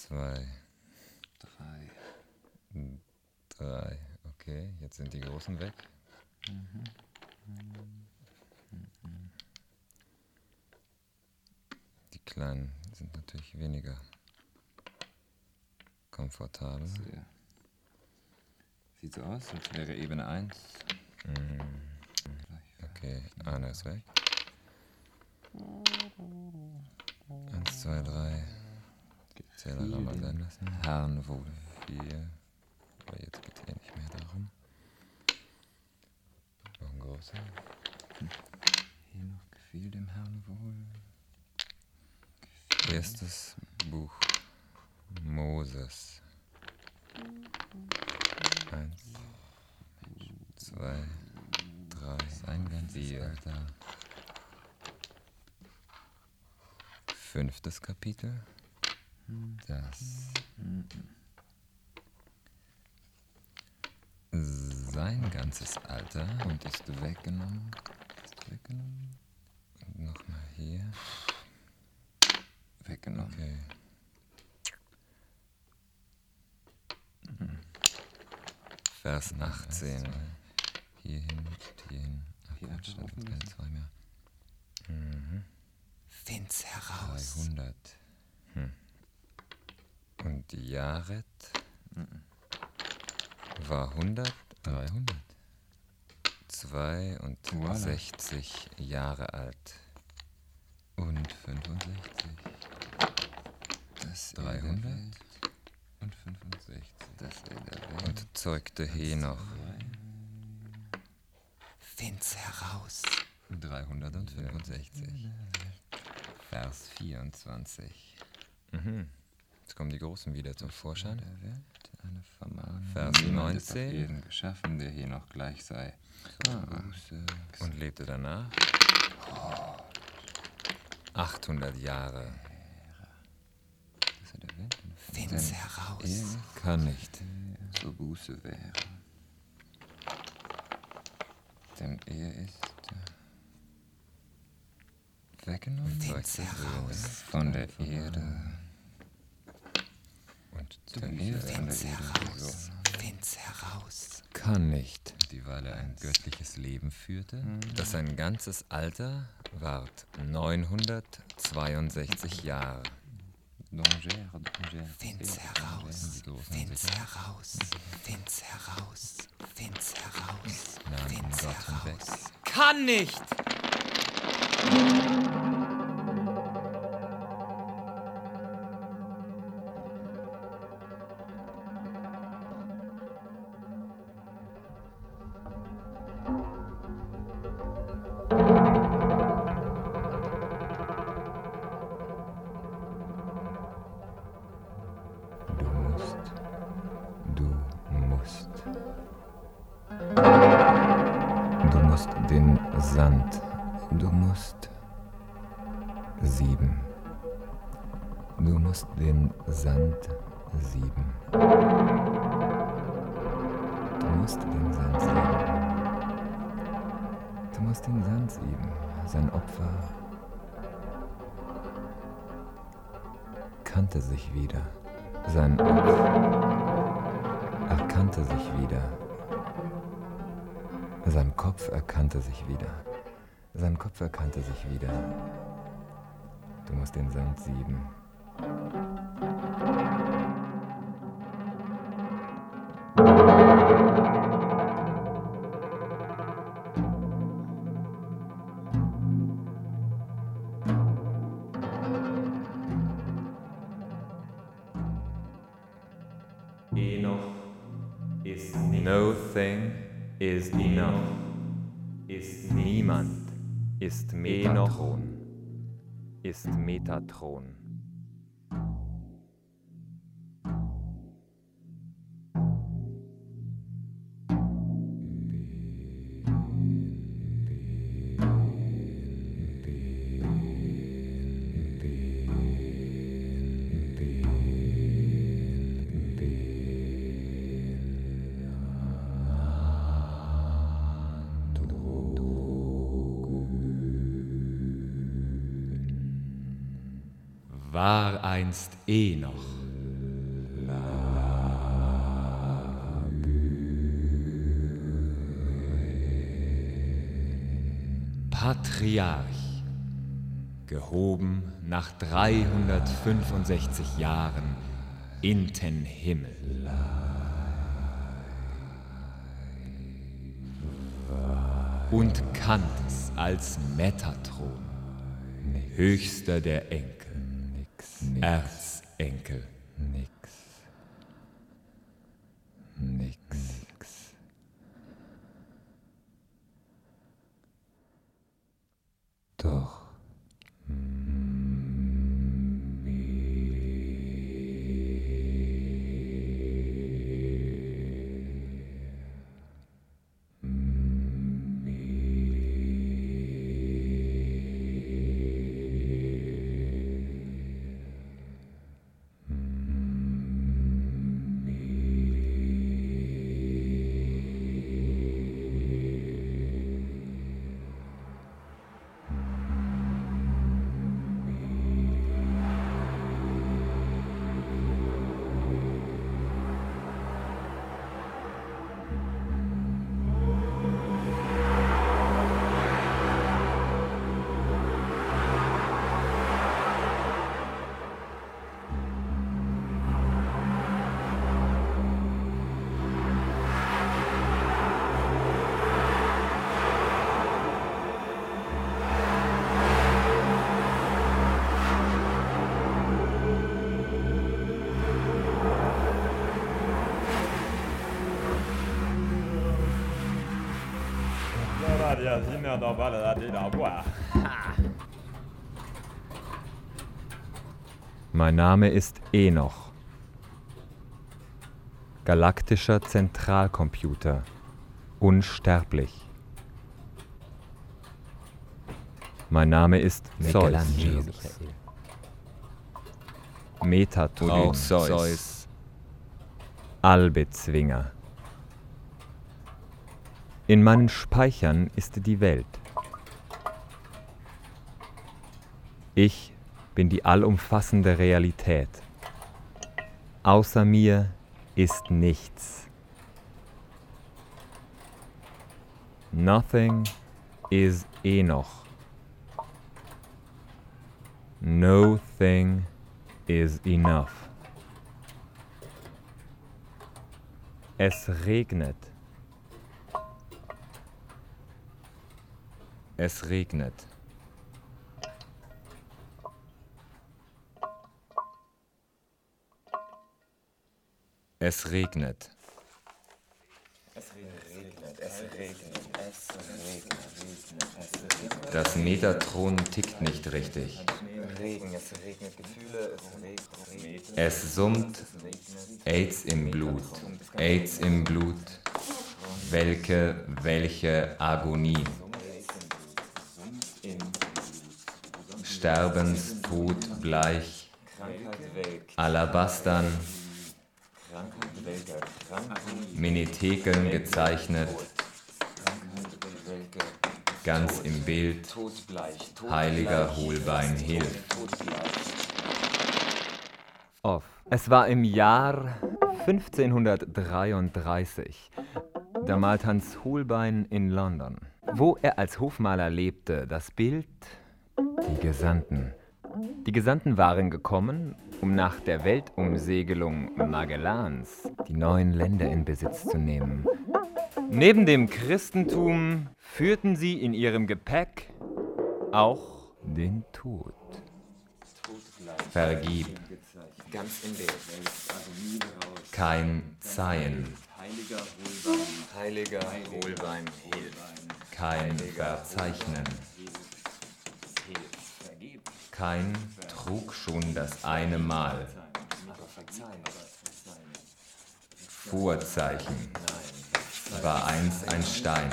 2, 3. 3. Okay, jetzt sind die großen weg. Die kleinen sind natürlich weniger komfortabel. Sehr. Sieht so aus, als wäre Ebene 1. Okay, einer ist weg. 1, 2, 3. Zähler mal sein lassen. Herrn wohl. 4. Aber jetzt geht hier nicht mehr darum. Noch ein großer. Hier noch gefiel dem Herrn wohl. Erstes Buch Moses. 1, 2, 3, Sein ganzes 4. Alter. 5. Kapitel. Das. Sein ganzes Alter. Und ist weggenommen. Ist weggenommen. Und nochmal hier. Weggenommen. Okay. Vers 18. Hierhin, hierhin. Ach Hier Quatsch, da einfach gibt es keine 2 mehr. Find's heraus. 300. Und die Jaret war 100. 300. 62 Jahre alt. Und 65. Das 300. Und 65. Das der Welt. Und zeugte Henoch. Find's heraus. 365. Vers 24. Jetzt kommen die Großen wieder zum Vorschein. Der Welt eine Vermahnung. Vers Niemand ist auf 19. jeden geschaffen, der hier noch gleich sei. Buße. Und lebte danach 800 Jahre. Dass er der Welt Find's heraus. Kann nicht. So Buße wäre. Denn er ist weggenommen Find's heraus. von der Erde. Und Denn er ist von der Find's Erde heraus. gesonnen. Find's heraus. kann nicht. Dieweil er ein göttliches Leben führte, das sein ganzes Alter ward 962 Jahre. Danger. Find's heraus. Find's heraus. Find's heraus. Find's heraus. Nahm ihn Find's Gott hinweg. heraus. Kann nicht! Du musst den Sand. Du musst sieben. Du musst den Sand sieben. Du musst den Sand sieben. Du musst den Sand sieben. Sein Opfer kannte sich wieder. Sein Opfer erkannte sich wieder. Sein Kopf erkannte sich wieder. Sein Kopf erkannte sich wieder. Du musst den Sand sieben. Enoch ist No thing is enough. ist Niemand ist Metatron. Ist Metatron. war einst Enoch, Patriarch, gehoben nach 365 Jahren in den Himmel. Und Kantes als Metatron, höchster der Enkel, Erzenkel. Nix. Doch. Mein Name ist Enoch. Galaktischer Zentralcomputer. Unsterblich. Mein Name ist Zeus. Metatron. Zeus. Albezwinger. In meinen Speichern ist die Welt. Ich bin die allumfassende Realität. Außer mir ist nichts. Nothing is Enoch. No thing is enough. Es regnet. Es regnet. Es regnet. Das Metatron tickt nicht richtig. Es summt. AIDS im Blut. AIDS im Blut. Welche Agonie. Sterbenstod bleich. Alabastern. Minitekeln gezeichnet. Ganz im Bild. Heiliger Holbein hilft. Off. Es war im Jahr 1533. Da malt Hans Holbein in London, wo er als Hofmaler lebte, das Bild Die Gesandten. Die Gesandten waren gekommen, um nach der Weltumsegelung Magellans die neuen Länder in Besitz zu nehmen. Neben dem Christentum führten sie in ihrem Gepäck auch den Tod. Vergib. Kein Zeihen. Heiliger Holbein hilft. Kein Verzeichnen. Kein trug schon das eine Mal. Vorzeichen war einst ein Stein.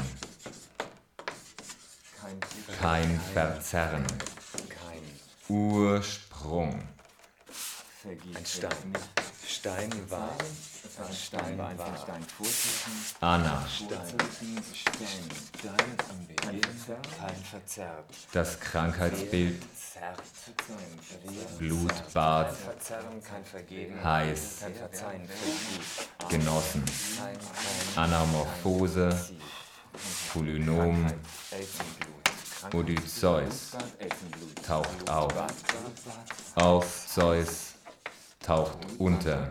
Kein Verzerren. Ursprung. Ein Stein. Stein war ein Stein. Anna. Stein am Beginn. Kein verzerrt. Das Krankheitsbild. Blutbad. Verzerren, kein Vergeben. Heiß. Kein Verzeihen. Vergib. Genossen. Kein Anamorphose. Polynom. Elfenblut. Odysseus taucht auf. Auf Zeus taucht unter.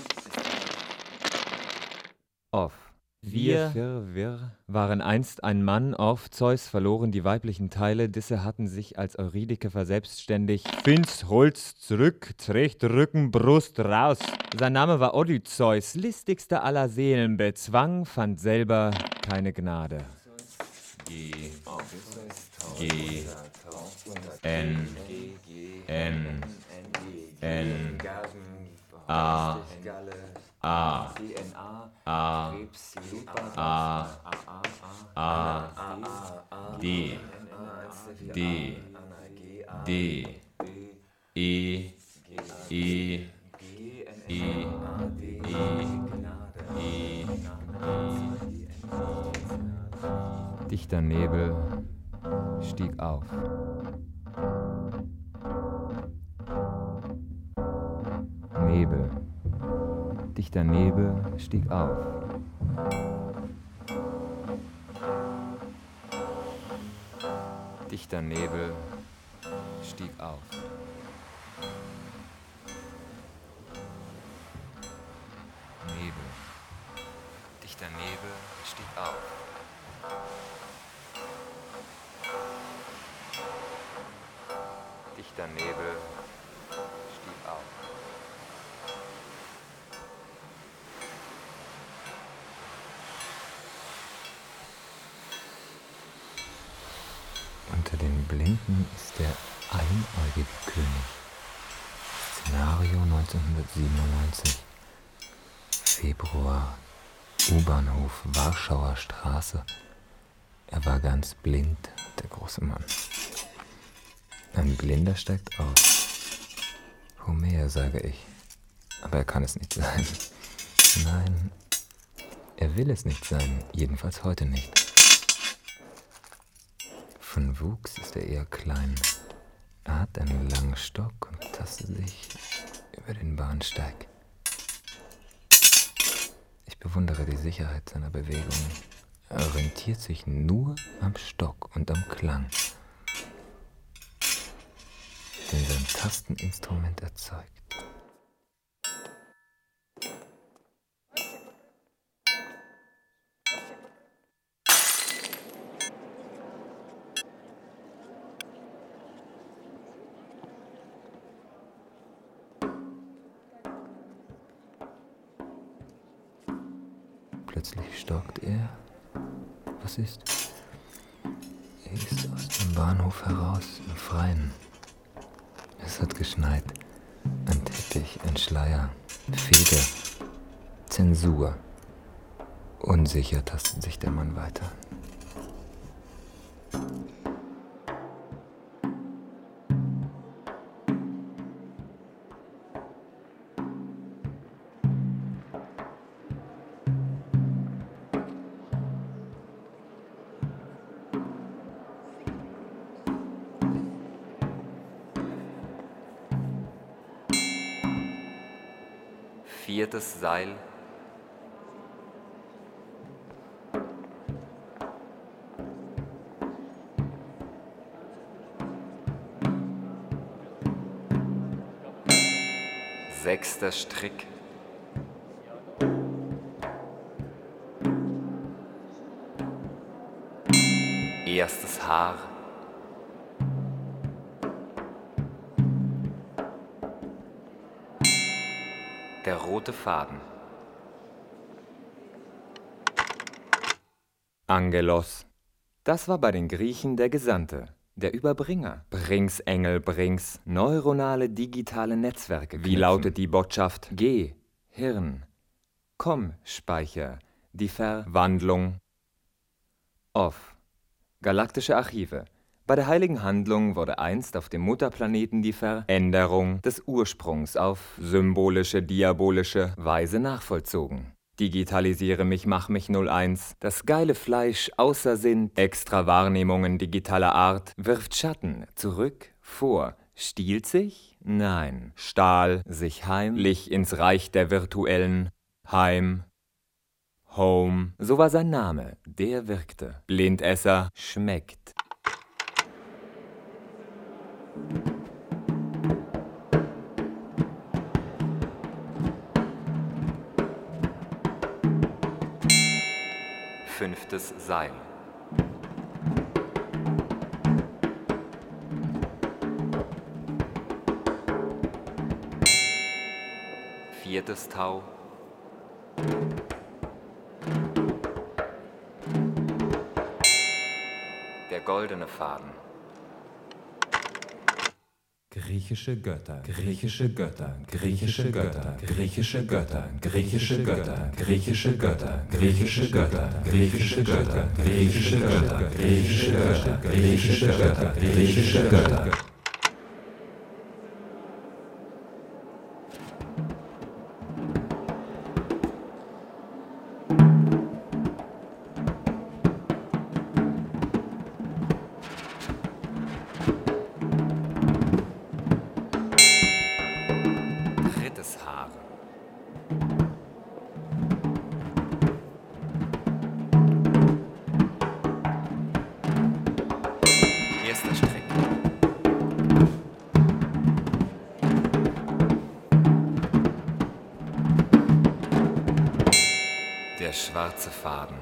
Off. Wir waren einst ein Mann, auf Zeus verloren die weiblichen Teile, disse hatten sich als Eurydike verselbstständigt. Finz, Holz, zurück, trägt Rücken, Brust, raus. Sein Name war Odysseus, listigster aller Seelen, bezwang, fand selber keine Gnade. G, N, A, A, A, A, D, D, D, E, E, E, E, dichter Nebel stieg auf. Nebel. Dichter Nebel stieg auf. Dichter Nebel stieg auf. Nebel. Dichter Nebel stieg auf. Dichter Nebel stieg auf. Unter den Blinden ist der einäugige König. Szenario 1997. Februar. U-Bahnhof, Warschauer Straße. Er war ganz blind, der große Mann. Ein Blinder steigt aus. Homer, sage ich. Aber er kann es nicht sein. Nein, er will es nicht sein. Jedenfalls heute nicht. Von Wuchs ist er eher klein. Er hat einen langen Stock und tastet sich über den Bahnsteig. Ich bewundere die Sicherheit seiner Bewegungen. Er orientiert sich nur am Stock und am Klang, den sein Tasteninstrument erzeugt. Plötzlich stockt er. Was ist? Er ist aus dem Bahnhof heraus im Freien. Es hat geschneit. Ein Teppich, ein Schleier, Feder, Zensur. Unsicher tastet sich der Mann weiter. Viertes Seil. Sechster Strick. Erstes Haar. Der rote Faden. Angelos. Das war bei den Griechen der Gesandte, der Überbringer. Bring's, Engel, bring's. Neuronale digitale Netzwerke. Wie lautet die Botschaft? Geh, Hirn. Komm, Speicher. Die Verwandlung. Off. Galaktische Archive. Bei der heiligen Handlung wurde einst auf dem Mutterplaneten die Veränderung des Ursprungs auf symbolische, diabolische Weise nachvollzogen. Digitalisiere mich, mach mich 01. Das geile Fleisch außer Sinn, extra Wahrnehmungen digitaler Art, wirft Schatten zurück, vor, stiehlt sich? Nein. Stahl sich heimlich ins Reich der virtuellen Heim. Home, so war sein Name, der wirkte. Blindesser schmeckt. Fünftes Seil. Viertes Tau. Der goldene Faden. Griechische Götter, griechische Götter, griechische Götter, griechische Götter, griechische Götter, griechische Götter, griechische Götter, griechische Götter, griechische Götter, griechische Götter, griechische Götter, griechische Götter. Drittes Haar. Erster Strick. Der schwarze Faden.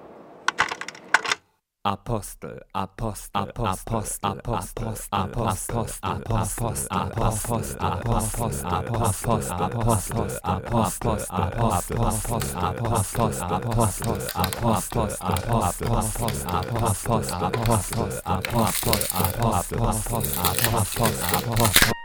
Apostel, Apostel, Apostel, Apostel, Apostel, Apostel, Apostel, Apostel, Apostel, Apostel, Apostel, Apostel, Apostel, Apostel, Apostel, Apostel, Apostel, Apostel, Apostel, Apostel.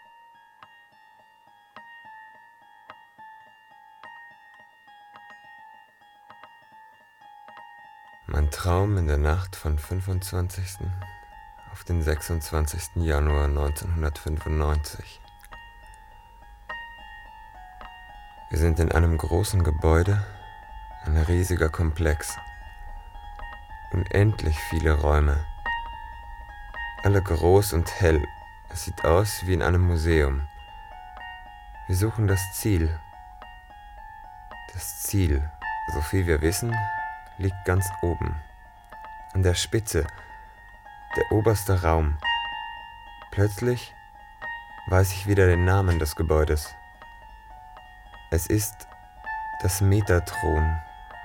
Mein Traum in der Nacht von 25. auf den 26. Januar 1995. Wir sind in einem großen Gebäude, ein riesiger Komplex. Unendlich viele Räume. Alle groß und hell. Es sieht aus wie in einem Museum. Wir suchen das Ziel. Das Ziel, so viel wir wissen, liegt ganz oben, an der Spitze, der oberste Raum. Plötzlich weiß ich wieder den Namen des Gebäudes. Es ist das Metatron.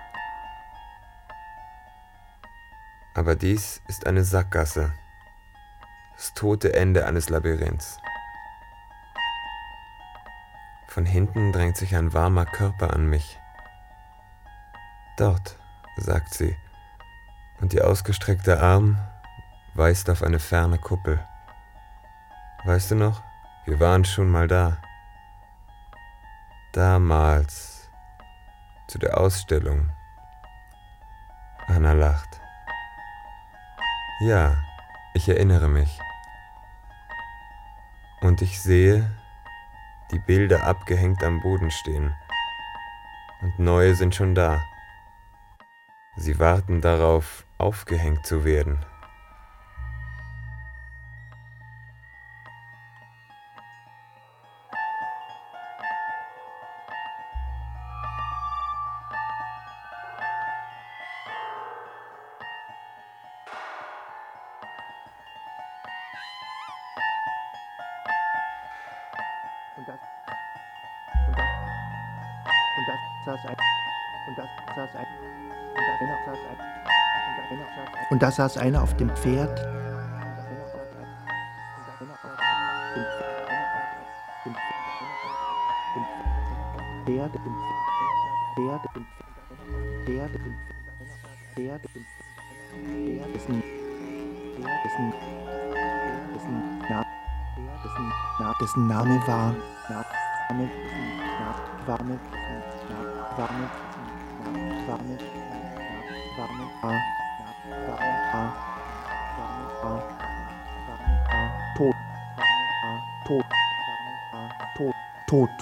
Aber dies ist eine Sackgasse, das tote Ende eines Labyrinths. Von hinten drängt sich ein warmer Körper an mich. Dort, sagt sie, und ihr ausgestreckter Arm weist auf eine ferne Kuppel. Weißt du noch, wir waren schon mal da. Damals, zu der Ausstellung. Anna lacht. Ja, ich erinnere mich. Und ich sehe, die Bilder abgehängt am Boden stehen. Und neue sind schon da. Sie warten darauf, aufgehängt zu werden. Und da saß einer auf dem Pferd. Dessen Name war Tod.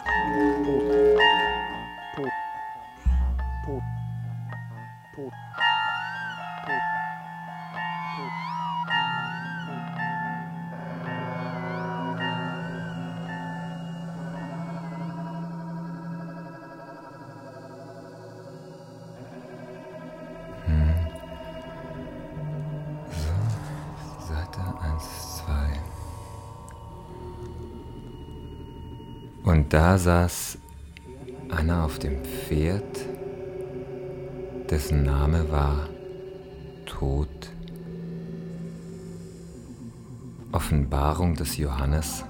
So, Seite 1, 2. Und da saß Anna auf dem Pferd, dessen Name war Tod. Offenbarung des Johannes.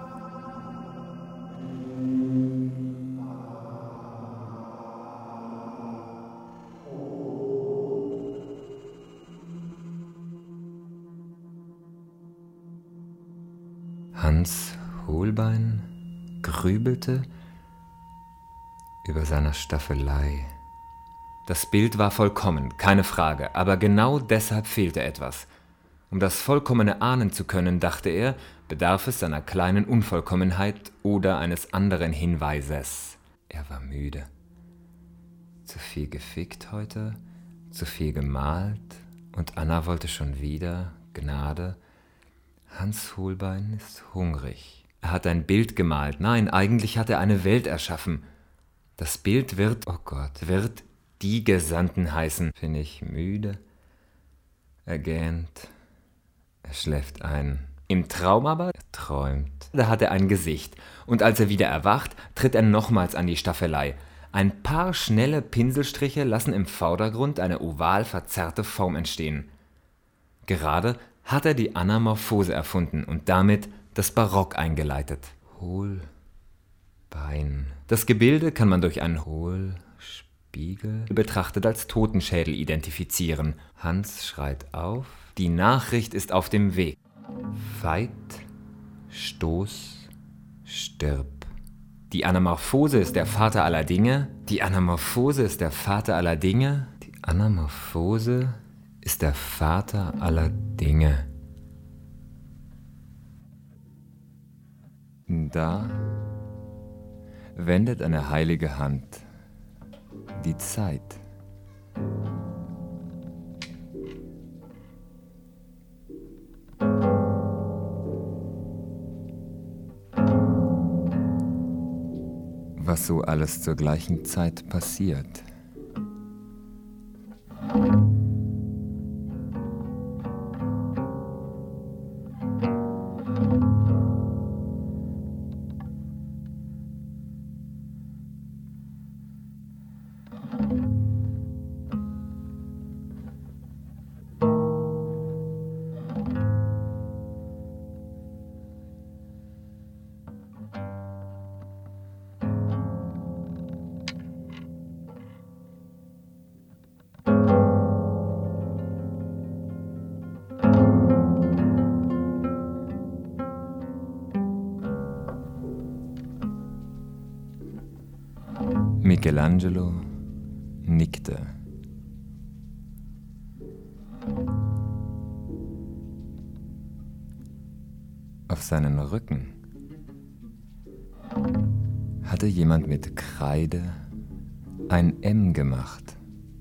Hans Holbein grübelte über seiner Staffelei. Das Bild war vollkommen, keine Frage, aber genau deshalb fehlte etwas. Um das Vollkommene ahnen zu können, dachte er, bedarf es einer kleinen Unvollkommenheit oder eines anderen Hinweises. Er war müde. Zu viel gefickt heute, zu viel gemalt, und Anna wollte schon wieder Gnade. Hans Holbein ist hungrig. Er hat ein Bild gemalt. Nein, eigentlich hat er eine Welt erschaffen. Das Bild wird, oh Gott, wird Die Gesandten heißen. Bin ich müde? Er gähnt. Er schläft ein. Im Traum aber, er träumt. Da hat er ein Gesicht. Und als er wieder erwacht, tritt er nochmals an die Staffelei. Ein paar schnelle Pinselstriche lassen im Vordergrund eine oval verzerrte Form entstehen. Gerade hat er die Anamorphose erfunden und damit das Barock eingeleitet. Hohlbein. Das Gebilde kann man durch einen Hohlspiegel betrachtet als Totenschädel identifizieren. Hans schreit auf. Die Nachricht ist auf dem Weg. Veit, Stoß, stirb. Die Anamorphose ist der Vater aller Dinge. Die Anamorphose ist der Vater aller Dinge. Die Anamorphose ist der Vater aller Dinge. Da wendet eine heilige Hand die Zeit. Was so alles zur gleichen Zeit passiert. Michelangelo nickte. Auf seinen Rücken hatte jemand mit Kreide ein M gemacht.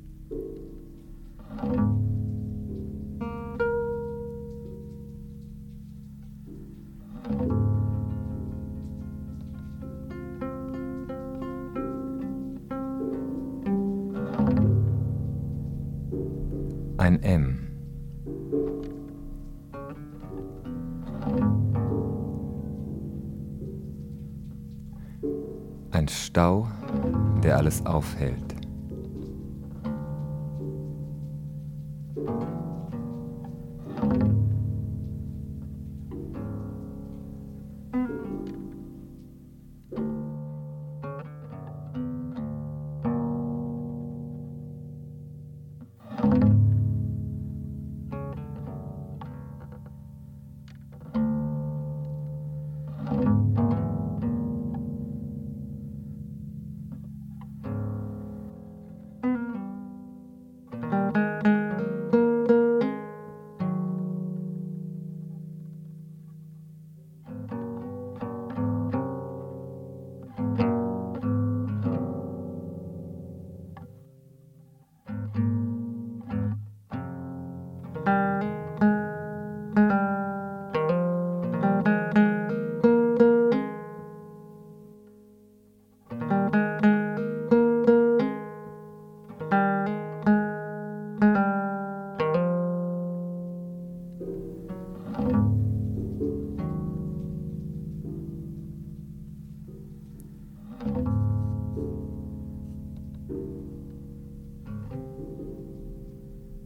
Ein M. Ein Stau, der alles aufhält.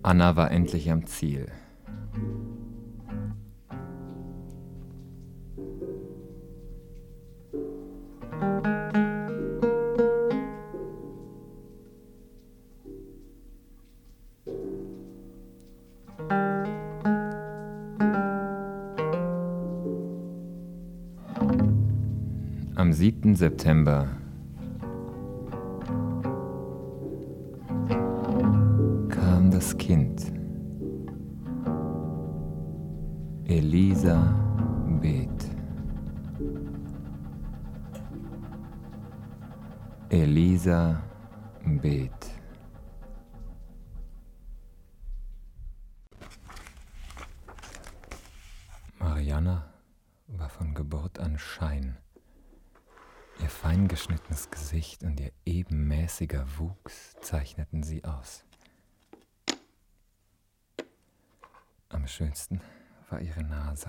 Anna war endlich am Ziel. Am 7. September kam das Kind. Elisabeth. Elisabeth. Marianna war von Geburt an Schein. Ihr fein geschnittenes Gesicht und ihr ebenmäßiger Wuchs zeichneten sie aus. Am schönsten war ihre Nase.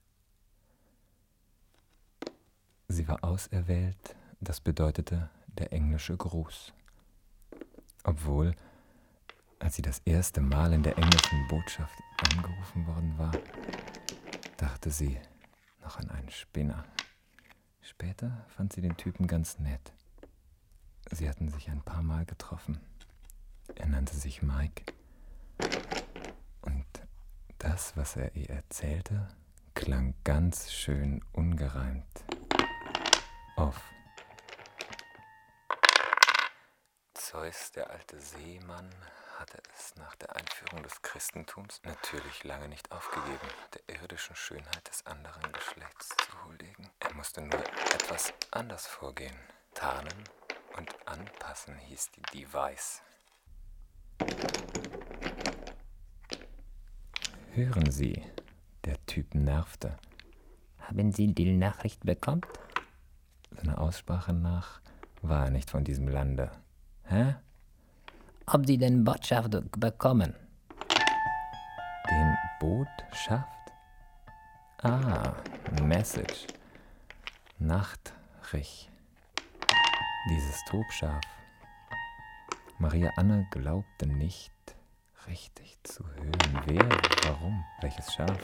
Sie war auserwählt, das bedeutete der englische Gruß. Obwohl, als sie das erste Mal in der englischen Botschaft angerufen worden war, dachte sie noch an einen Spinner. Später fand sie den Typen ganz nett. Sie hatten sich ein paar Mal getroffen. Er nannte sich Mike. Und das, was er ihr erzählte, klang ganz schön ungereimt. Off. Zeus, der alte Seemann, hatte es nach der Einführung des Christentums natürlich lange nicht aufgegeben, der irdischen Schönheit des anderen Geschlechts zu huldigen. Er musste nur etwas anders vorgehen. Tarnen und anpassen hieß die Device. Hören Sie, der Typ nervte. Haben Sie die Nachricht bekommen? Seiner Aussprache nach war er nicht von diesem Lande. Hä? Ob Sie den Botschaft bekommen? Den Botschaft? Ah, Message. Nachtrich. Dieses Tobschaf. Maria Anna glaubte nicht richtig zu hören. Wer? Warum? Welches Schaf?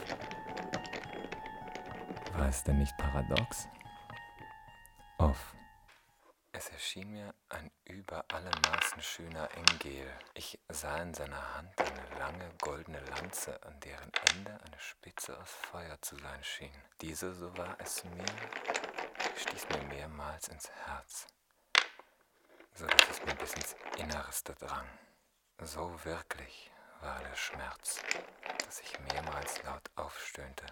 War es denn nicht paradox? Off. Es erschien mir ein über alle Maßen schöner Engel. Ich sah in seiner Hand eine lange goldene Lanze, an deren Ende eine Spitze aus Feuer zu sein schien. Diese, so war es mir, stieß mir mehrmals ins Herz, so dass es mir bis ins Innerste drang. So wirklich war der Schmerz, dass ich mehrmals laut aufstöhnte.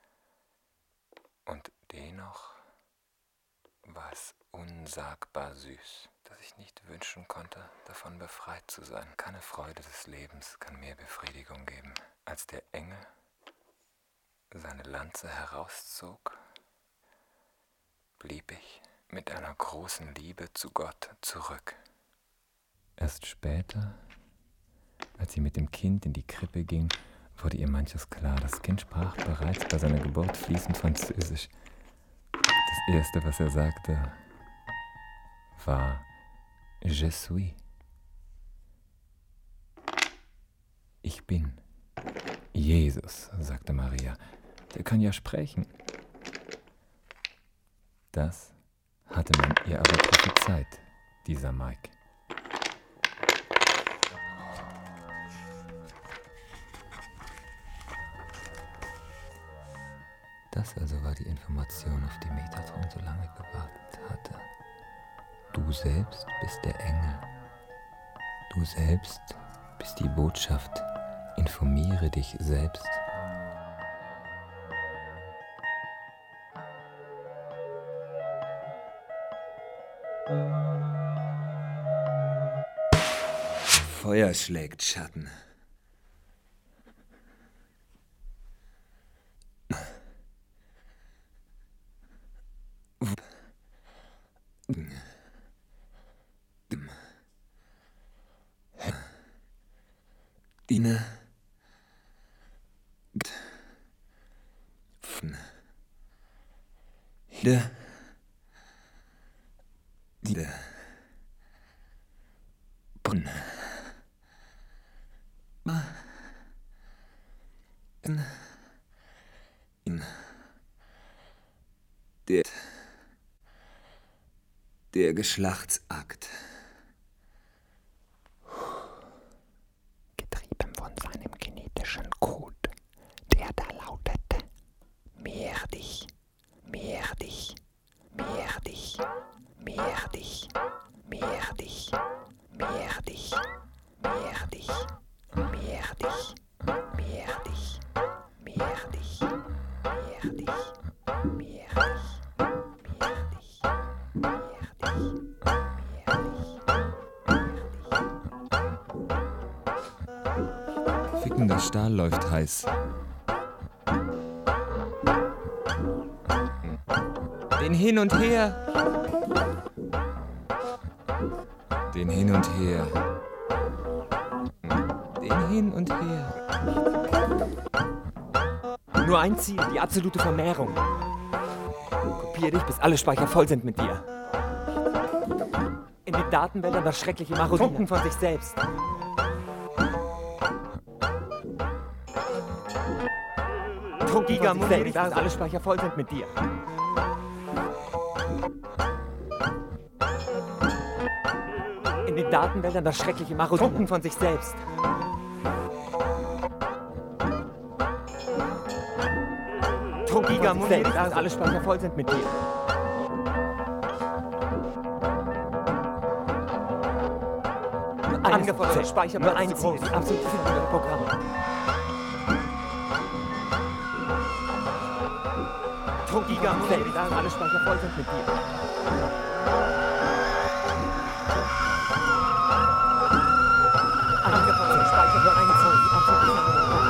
Und dennoch war es unsagbar süß, dass ich nicht wünschen konnte, davon befreit zu sein. Keine Freude des Lebens kann mehr Befriedigung geben, als der Engel seine Lanze herauszog, blieb ich mit einer großen Liebe zu Gott zurück. Erst später, als sie mit dem Kind in die Krippe ging, wurde ihr manches klar. Das Kind sprach bereits bei seiner Geburt fließend Französisch. Das Erste, was er sagte, war Je suis. Ich bin. Jesus, sagte Maria. Der kann ja sprechen. Das hatte man ihr aber prophezeit, dieser Mike. Das also war die Information, auf die Metatron so lange gewartet hatte. Du selbst bist der Engel. Du selbst bist die Botschaft. Informiere dich selbst. Feuer schlägt Schatten. Dine. Hide. Dide. Bun. Der Geschlechtsakt. Getrieben von seinem genetischen Code, der da lautete: Mehr dich, mehr dich, mehr dich, mehr dich, mehr dich, mehr dich, mehr dich, mehr dich, mehr dich, mehr dich, mehr dich, mehr dich, Ficken, der Stahl läuft heiß. Den hin und her. Den hin und her. Den hin und her. Nur ein Ziel, die absolute Vermehrung. Kopiere dich, bis alle Speicher voll sind mit dir. In den Datenwäldern das schreckliche Marodierung von sich selbst. Gigamonde, bis alle Speicher voll sind mit dir. In den Datenwäldern das schreckliche Marodierung von sich selbst. Gigamonde, bis alle Speicher voll sind mit dir. Angeforderte Speicher, nur ein Ziel, die absolute Führung Programm. Gigamonde, bis alle Speicher voll sind mit dir. Angeforderte Speicher, nur ein Ziel, die absolute Führung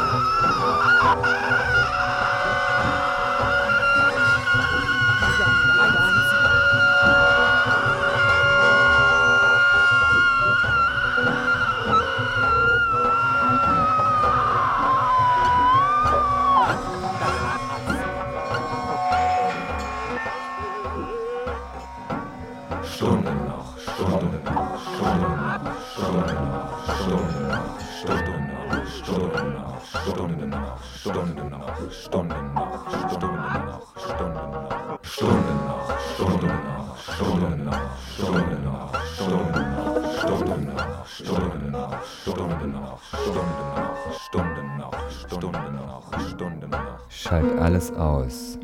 Schalt alles aus.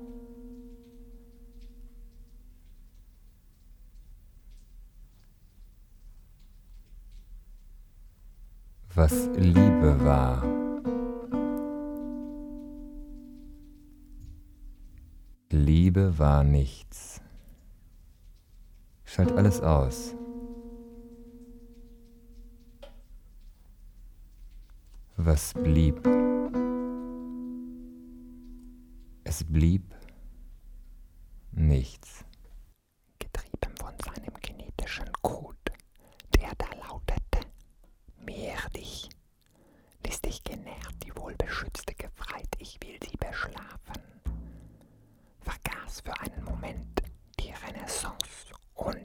Was Liebe war. Liebe war nichts. Schalt alles aus. Was blieb? Es blieb nichts. Getrieben von seinem genetischen Code, der da lautete: Mehr dich, ließ dich genährt die wohlbeschützte Gefreit, ich will sie beschlafen, vergaß für einen Moment die Renaissance und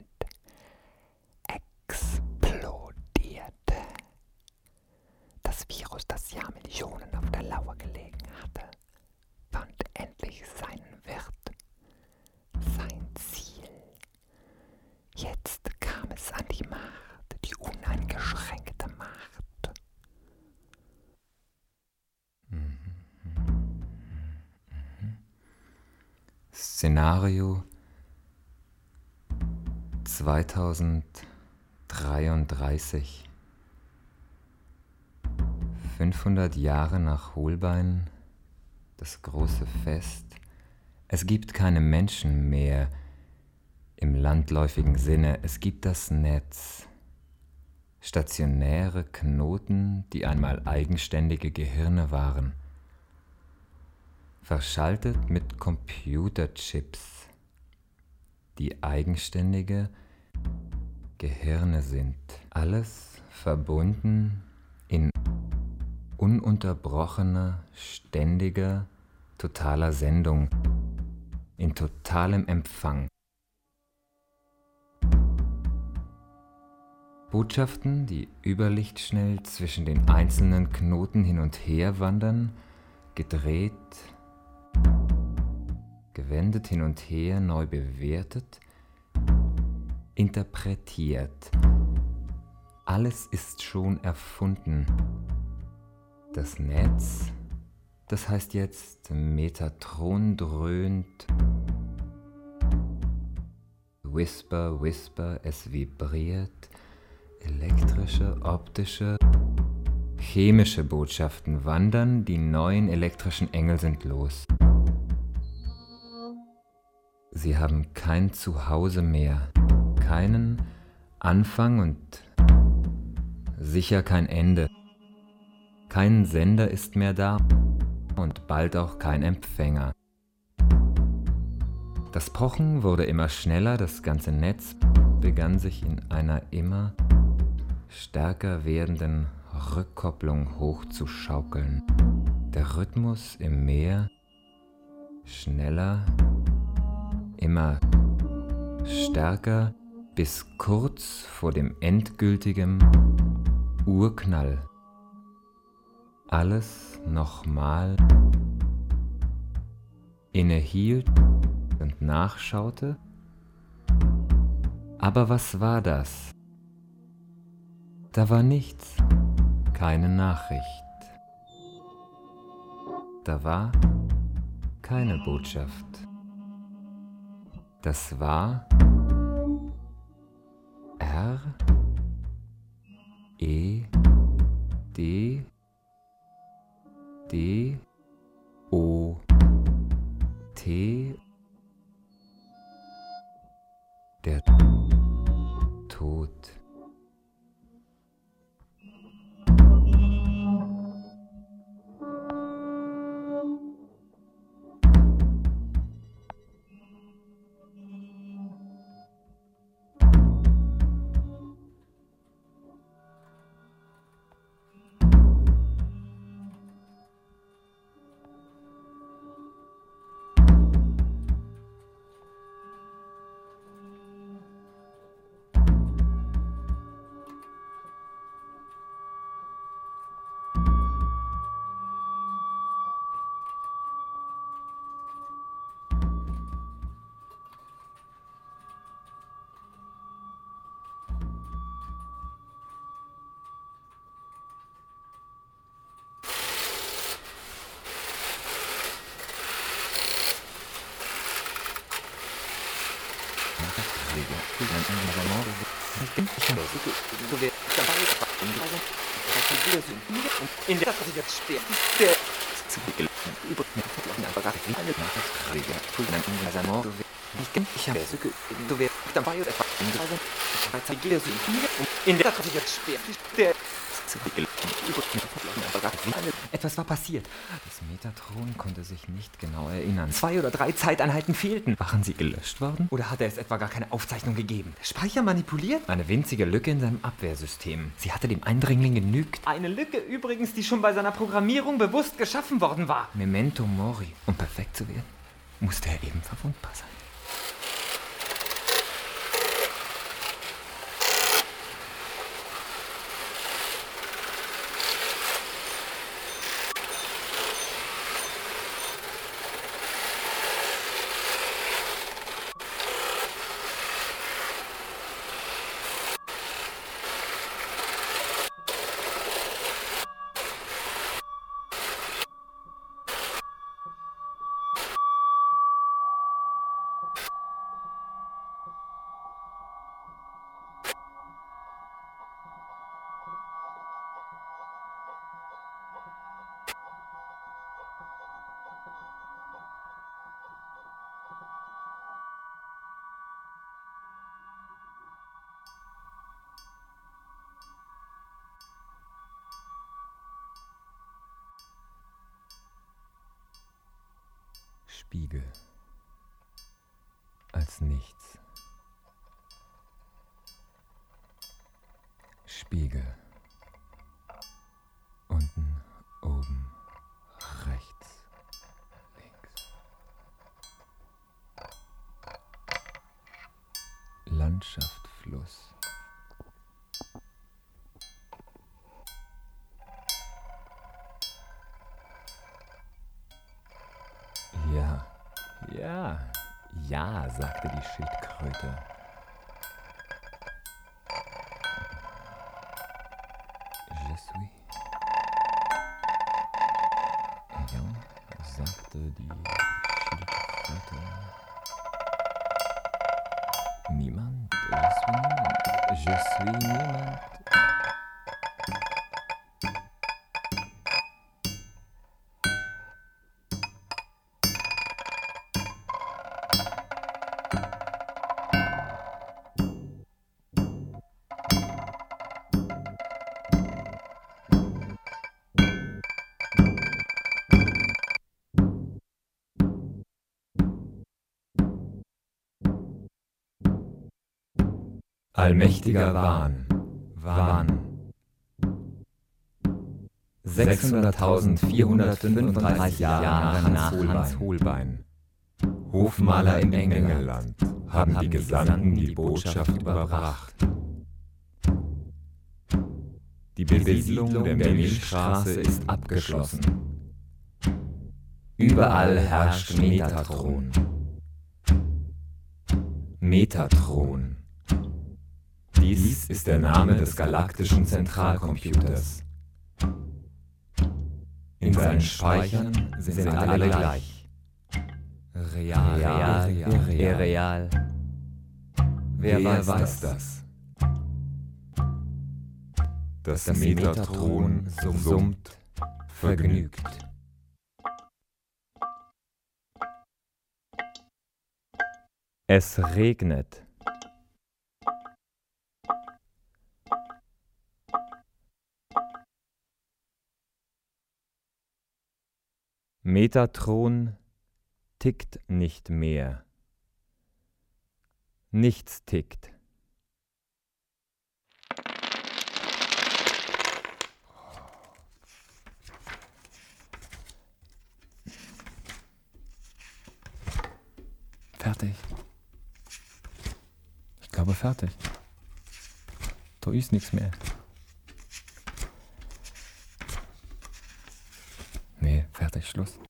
explodierte. Das Virus, das Jahrmillionen auf der Lauer gelegen hatte, fand endlich seinen Wirt, sein Ziel. Jetzt kam es an die Macht, die uneingeschränkte Macht. Szenario 2033. 500 Jahre nach Holbein, das große Fest. Es gibt keine Menschen mehr im landläufigen Sinne. Es gibt das Netz. Stationäre Knoten, die einmal eigenständige Gehirne waren. Verschaltet mit Computerchips, die eigenständige Gehirne sind. Alles verbunden in ununterbrochener, ständiger, totaler Sendung, in totalem Empfang. Botschaften, die überlichtschnell zwischen den einzelnen Knoten hin und her wandern, gedreht, gewendet hin und her, neu bewertet, interpretiert. Alles ist schon erfunden. Das Netz, das heißt jetzt Metatron dröhnt. Whisper, whisper, es vibriert. Elektrische, optische, chemische Botschaften wandern, die neuen elektrischen Engel sind los. Sie haben kein Zuhause mehr, keinen Anfang und sicher kein Ende. Kein Sender ist mehr da und bald auch kein Empfänger. Das Pochen wurde immer schneller, das ganze Netz begann sich in einer immer stärker werdenden Rückkopplung hochzuschaukeln. Der Rhythmus im Meer schneller, immer stärker, bis kurz vor dem endgültigen Urknall alles nochmal innehielt und nachschaute. Aber was war das? Da war nichts, keine Nachricht. Da war keine Botschaft. Das war R E D D O T der Tod. In der jetzt schwer. Etwas war passiert. Das Metatron konnte sich nicht genau erinnern. 2 oder 3 Zeiteinheiten fehlten. Waren sie gelöscht worden? Oder hatte es etwa gar keine Aufzeichnung gegeben? Der Speicher manipuliert? Eine winzige Lücke in seinem Abwehrsystem. Sie hatte dem Eindringling genügt. Eine Lücke übrigens, die schon bei seiner Programmierung bewusst geschaffen worden war. Memento Mori. Um perfekt zu werden, musste er eben verwundbar sein. Spiegel. Als nichts. Spiegel. Unten, oben, rechts, links. Landschaft, Fluss. Ja, sagte die Schildkröte. die Schildkröte. Niemand, je suis niemand. Allmächtiger Wahn. 600.435 Jahre nach Hans Holbein. Hofmaler im Engelland haben die Gesandten die Botschaft überbracht. Die Besiedlung der Milchstraße ist abgeschlossen. Überall herrscht Metatron. Metatron. Dies ist der Name des galaktischen Zentralcomputers. In seinen Speichern sind alle gleich. Real. Wer weiß das? Das Metatron summt vergnügt. Es regnet. Metatron tickt nicht mehr. Nichts tickt. Fertig. Ich glaube fertig. Da ist nichts mehr. Nee, fertig, Schluss.